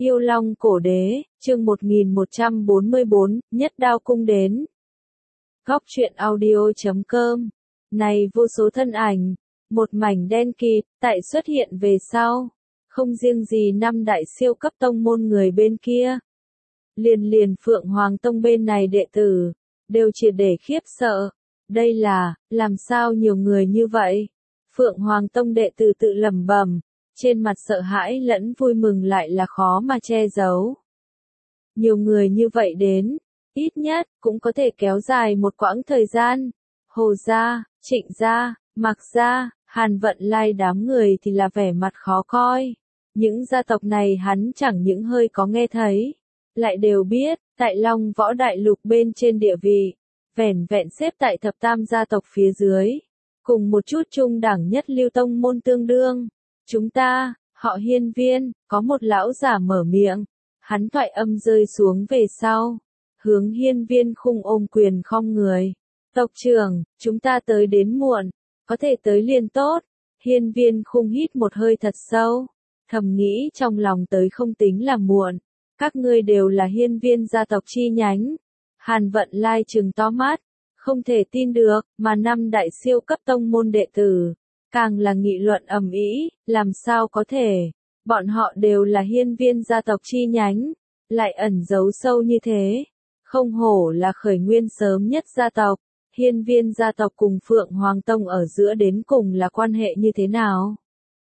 Yêu Long Cổ Đế, chương 1144, Nhất Đao Cung đến. Góc truyện audio.com. Này vô số thân ảnh, một mảnh đen kịt, tại xuất hiện về sau. Không riêng gì năm đại siêu cấp tông môn người bên kia. Liền Phượng Hoàng Tông bên này đệ tử, đều triệt để khiếp sợ. Đây là, làm sao nhiều người như vậy? Phượng Hoàng Tông đệ tử tự lẩm bẩm. Trên mặt sợ hãi lẫn vui mừng lại là khó mà che giấu. Nhiều người như vậy đến, ít nhất, cũng có thể kéo dài một quãng thời gian. Hồ gia, Trịnh gia, Mạc gia, Hàn Vận Lai đám người thì là vẻ mặt khó coi. Những gia tộc này hắn chẳng những hơi có nghe thấy, lại đều biết, tại Long Võ Đại Lục bên trên địa vị, vẻn vẹn xếp tại thập tam gia tộc phía dưới, cùng một chút trung đẳng nhất lưu tông môn tương đương. Chúng ta, họ Hiên Viên, có một lão giả mở miệng, hắn thoại âm rơi xuống về sau, hướng Hiên Viên Khung ôm quyền khom người. Tộc trưởng, chúng ta tới đến muộn, có thể tới liền tốt. Hiên Viên Khung hít một hơi thật sâu, thầm nghĩ trong lòng tới không tính là muộn, các ngươi đều là Hiên Viên gia tộc chi nhánh. Hàn Vận Lai trừng to mắt, không thể tin được, mà năm đại siêu cấp tông môn đệ tử. Càng là nghị luận ầm ĩ, làm sao có thể, bọn họ đều là Hiên Viên gia tộc chi nhánh, lại ẩn giấu sâu như thế. Không hổ là khởi nguyên sớm nhất gia tộc, Hiên Viên gia tộc cùng Phượng Hoàng Tông ở giữa đến cùng là quan hệ như thế nào?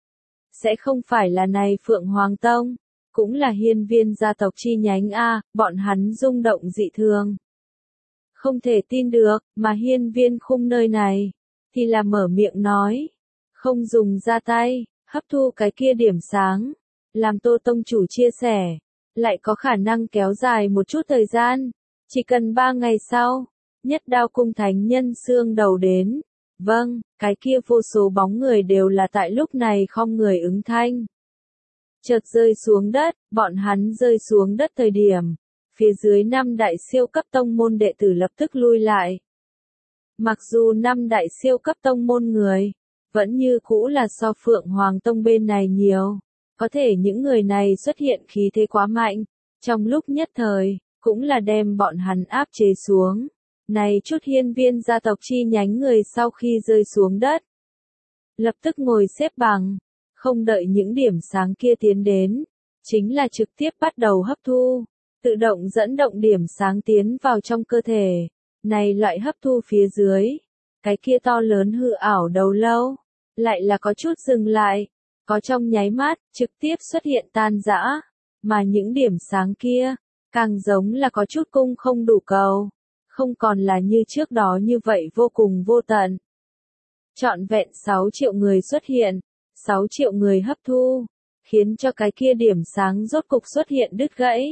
Sẽ không phải là này Phượng Hoàng Tông, cũng là Hiên Viên gia tộc chi nhánh a, bọn hắn rung động dị thường. Không thể tin được, mà Hiên Viên Khung nơi này, thì là mở miệng nói. Không dùng ra tay, hấp thu cái kia điểm sáng, làm Tô Tông chủ chia sẻ, lại có khả năng kéo dài một chút thời gian, chỉ cần 3 ngày sau, Nhất Đao Cung thánh nhân xương đầu đến. Vâng, cái kia vô số bóng người đều là tại lúc này không người ứng thanh. Chợt rơi xuống đất, bọn hắn rơi xuống đất thời điểm, phía dưới 5 đại siêu cấp tông môn đệ tử lập tức lui lại. Mặc dù 5 đại siêu cấp tông môn người vẫn như cũ là so Phượng Hoàng Tông bên này nhiều, có thể những người này xuất hiện khí thế quá mạnh, trong lúc nhất thời, cũng là đem bọn hắn áp chế xuống. Này chút Hiên Viên gia tộc chi nhánh người sau khi rơi xuống đất, lập tức ngồi xếp bằng, không đợi những điểm sáng kia tiến đến, chính là trực tiếp bắt đầu hấp thu, tự động dẫn động điểm sáng tiến vào trong cơ thể. Này loại hấp thu phía dưới, cái kia to lớn hư ảo đầu lâu, lại là có chút dừng lại, có trong nháy mắt, trực tiếp xuất hiện tan rã, mà những điểm sáng kia, càng giống là có chút cung không đủ cầu, không còn là như trước đó như vậy vô cùng vô tận. Trọn vẹn 6 triệu người xuất hiện, 6 triệu người hấp thu, khiến cho cái kia điểm sáng rốt cục xuất hiện đứt gãy.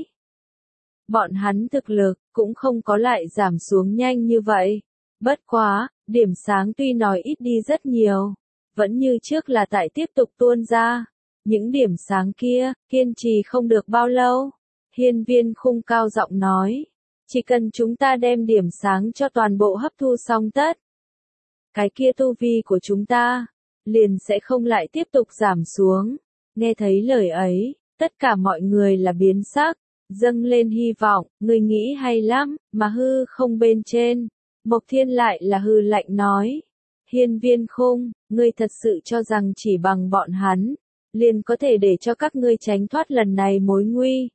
Bọn hắn thực lực, cũng không có lại giảm xuống nhanh như vậy. Bất quá, điểm sáng tuy nói ít đi rất nhiều, vẫn như trước là tại tiếp tục tuôn ra. Những điểm sáng kia, kiên trì không được bao lâu. Hiên Viên Khung cao giọng nói, chỉ cần chúng ta đem điểm sáng cho toàn bộ hấp thu xong tất, cái kia tu vi của chúng ta, liền sẽ không lại tiếp tục giảm xuống. Nghe thấy lời ấy, tất cả mọi người là biến sắc, dâng lên hy vọng, người nghĩ hay lắm, mà hư không bên trên. Mộc Thiên lại là hư lạnh nói, Hiên Viên Khung, ngươi thật sự cho rằng chỉ bằng bọn hắn, liền có thể để cho các ngươi tránh thoát lần này mối nguy.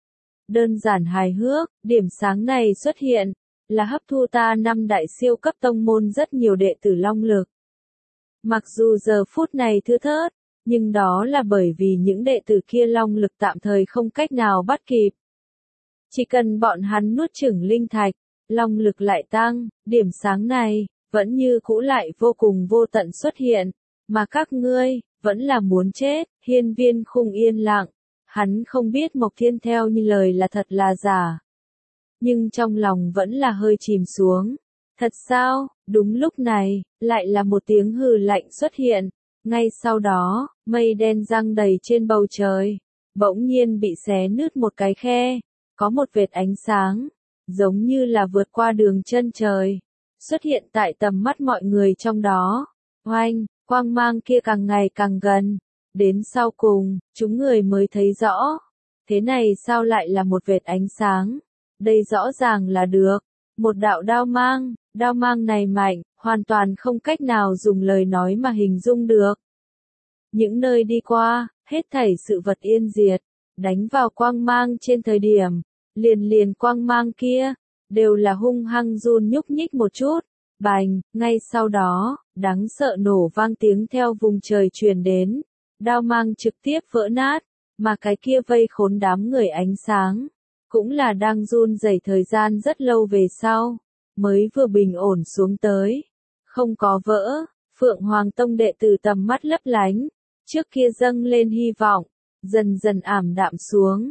Đơn giản hài hước, điểm sáng này xuất hiện, là hấp thu ta 5 đại siêu cấp tông môn rất nhiều đệ tử long lực. Mặc dù giờ phút này thưa thớt, nhưng đó là bởi vì những đệ tử kia long lực tạm thời không cách nào bắt kịp. Chỉ cần bọn hắn nuốt chửng linh thạch, long lực lại tăng, điểm sáng này, vẫn như cũ lại vô cùng vô tận xuất hiện, mà các ngươi, vẫn là muốn chết. Hiên Viên Khung yên lặng, hắn không biết Mộc Thiên theo như lời là thật là giả. Nhưng trong lòng vẫn là hơi chìm xuống. Thật sao? Đúng lúc này, lại là một tiếng hừ lạnh xuất hiện. Ngay sau đó, mây đen giăng đầy trên bầu trời, bỗng nhiên bị xé nứt một cái khe, có một vệt ánh sáng, giống như là vượt qua đường chân trời, xuất hiện tại tầm mắt mọi người trong đó. Oanh, quang mang kia càng ngày càng gần, đến sau cùng, chúng người mới thấy rõ, Thế này sao lại là một vệt ánh sáng? Đây rõ ràng là được. Một đạo đao mang này mạnh, hoàn toàn không cách nào dùng lời nói mà hình dung được. Những nơi đi qua, hết thảy sự vật yên diệt, đánh vào quang mang trên thời điểm, liền quang mang kia, đều là hung hăng run nhúc nhích một chút, bành, ngay sau đó, đáng sợ nổ vang tiếng theo vùng trời truyền đến, đao mang trực tiếp vỡ nát, mà cái kia vây khốn đám người ánh sáng, cũng là đang run rẩy thời gian rất lâu về sau, mới vừa bình ổn xuống tới, không có vỡ, Phượng Hoàng Tông đệ tử tầm mắt lấp lánh, trước kia dâng lên hy vọng, dần dần ảm đạm xuống,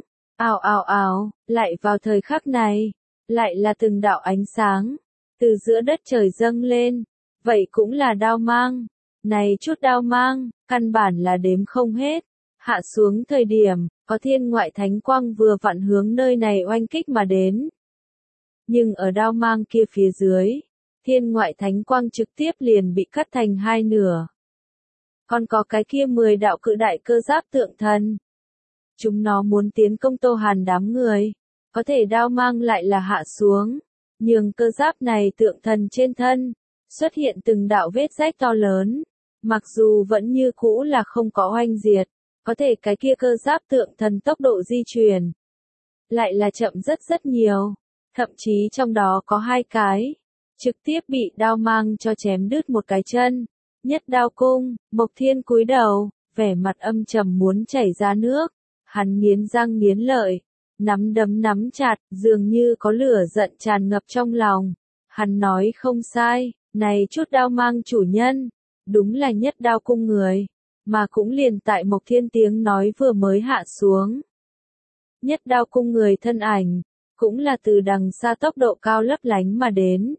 ào, lại vào thời khắc này, lại là từng đạo ánh sáng, từ giữa đất trời dâng lên, vậy cũng là đao mang, này chút đao mang, căn bản là đếm không hết, hạ xuống thời điểm, có thiên ngoại thánh quang vừa vặn hướng nơi này oanh kích mà đến. Nhưng ở đao mang kia phía dưới, thiên ngoại thánh quang trực tiếp liền bị cắt thành hai nửa. Còn có cái kia 10 đạo cự đại cơ giáp tượng thần. Chúng nó muốn tiến công Tô Hàn đám người, có thể đao mang lại là hạ xuống, nhường cơ giáp này tượng thần trên thân, xuất hiện từng đạo vết rách to lớn, mặc dù vẫn như cũ là không có oanh diệt, có thể cái kia cơ giáp tượng thần tốc độ di chuyển, lại là chậm rất nhiều, thậm chí trong đó có 2 cái, trực tiếp bị đao mang cho chém đứt một cái chân. Nhất đao cung, Mộc Thiên cúi đầu, vẻ mặt âm trầm muốn chảy ra nước, hắn nghiến răng nghiến lợi, nắm đấm nắm chặt, dường như có lửa giận tràn ngập trong lòng. Hắn nói không sai, này chút đao mang chủ nhân, đúng là nhất đao cung người, mà cũng liền tại Mộc Thiên tiếng nói vừa mới hạ xuống. Nhất đao cung người thân ảnh, cũng là từ đằng xa tốc độ cao lấp lánh mà đến.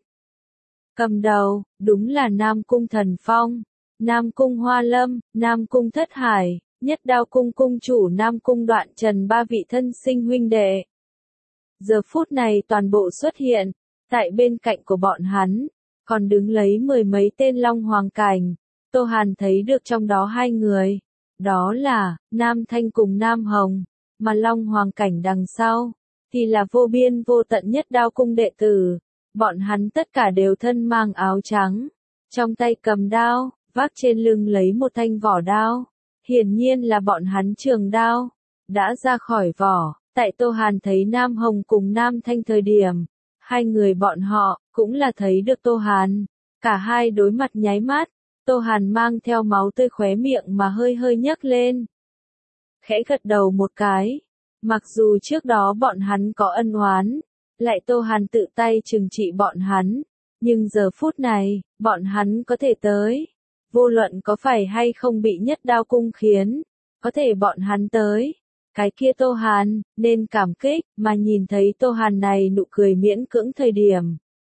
Cầm đầu, đúng là Nam Cung Thần Phong, Nam Cung Hoa Lâm, Nam Cung Thất Hải, Nhất Đao Cung cung chủ Nam Cung Đoạn Trần ba vị thân sinh huynh đệ. Giờ phút này toàn bộ xuất hiện, tại bên cạnh của bọn hắn, còn đứng lấy 10 mấy tên Long Hoàng Cảnh. Tô Hàn thấy được trong đó 2 người, đó là Nam Thanh cùng Nam Hồng, mà Long Hoàng Cảnh đằng sau, thì là vô biên vô tận Nhất Đao Cung đệ tử. Bọn hắn tất cả đều thân mang áo trắng, trong tay cầm đao, vác trên lưng lấy một thanh vỏ đao. Hiển nhiên là bọn hắn trường đao, đã ra khỏi vỏ. Tại Tô Hàn thấy Nam Hồng cùng Nam Thanh thời điểm, 2 người bọn họ cũng là thấy được Tô Hàn. Cả hai đối mặt nháy mắt, Tô Hàn mang theo máu tươi khóe miệng mà hơi nhấc lên. Khẽ gật đầu một cái, mặc dù trước đó bọn hắn có ân oán, lại Tô Hàn tự tay trừng trị bọn hắn, nhưng giờ phút này, bọn hắn có thể tới. Vô luận có phải hay không bị Nhất Đao cung khiến, có thể bọn hắn tới. Cái kia Tô Hàn, nên cảm kích, mà nhìn thấy Tô Hàn này nụ cười miễn cưỡng thời điểm.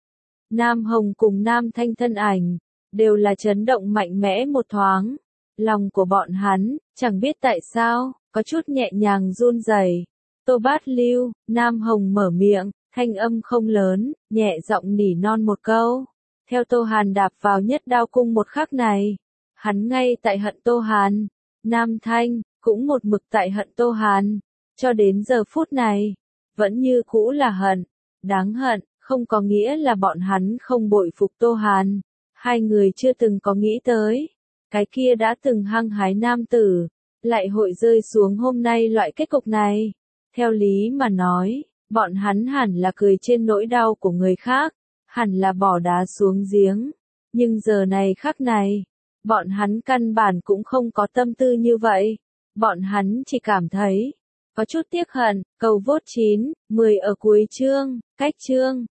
Nam Hồng cùng Nam Thanh thân ảnh, đều là chấn động mạnh mẽ một thoáng. Lòng của bọn hắn, chẳng biết tại sao, có chút nhẹ nhàng run rẩy. Tô Bát Lưu, Nam Hồng mở miệng, thanh âm không lớn, nhẹ giọng nỉ non một câu. Theo Tô Hàn đạp vào Nhất Đao cung một khắc này, hắn ngay tại hận Tô Hàn. Nam Thanh, cũng một mực tại hận Tô Hàn, cho đến giờ phút này, vẫn như cũ là hận, đáng hận, không có nghĩa là bọn hắn không bội phục Tô Hàn. 2 người chưa từng có nghĩ tới, cái kia đã từng hăng hái nam tử, lại hội rơi xuống hôm nay loại kết cục này. Theo lý mà nói, bọn hắn hẳn là cười trên nỗi đau của người khác, hẳn là bỏ đá xuống giếng. Nhưng giờ này khắc này, bọn hắn căn bản cũng không có tâm tư như vậy. Bọn hắn chỉ cảm thấy, có chút tiếc hận. Cầu vote 9, 10 ở cuối chương, cách chương.